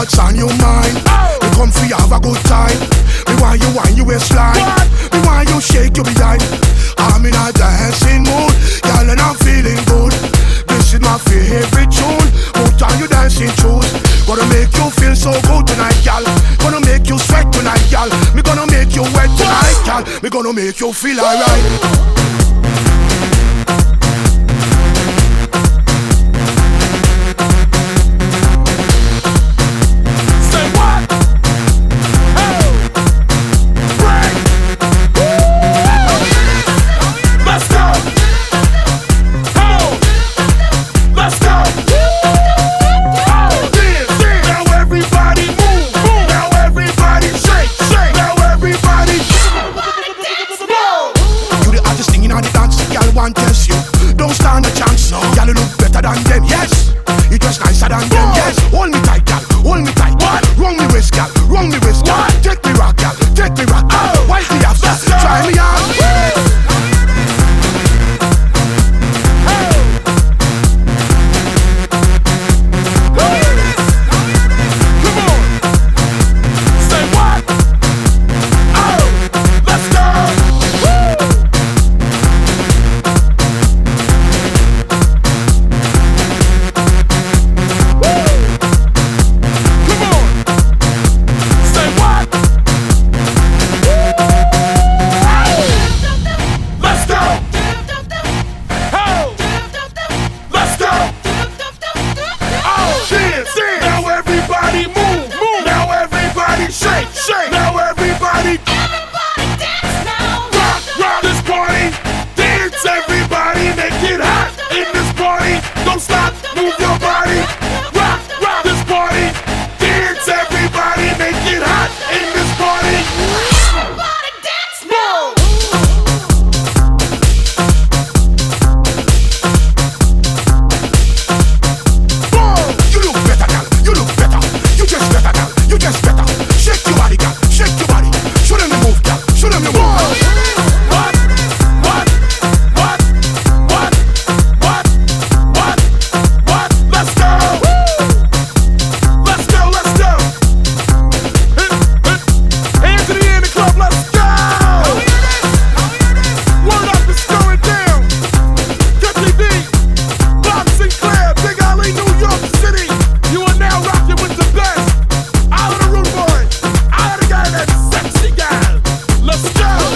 what's on your mind. We come for you, have a good time. Me want you wind your waistline. Me want you shake your behind. I'm in a dancing mood, girl, and I'm feeling good. This is my favorite tune. Put on your dancing shoes. Gonna make you feel so good tonight, girl. Gonna make you sweat tonight, girl. Me gonna make you wet tonight, girl. Me gonna make you feel alright.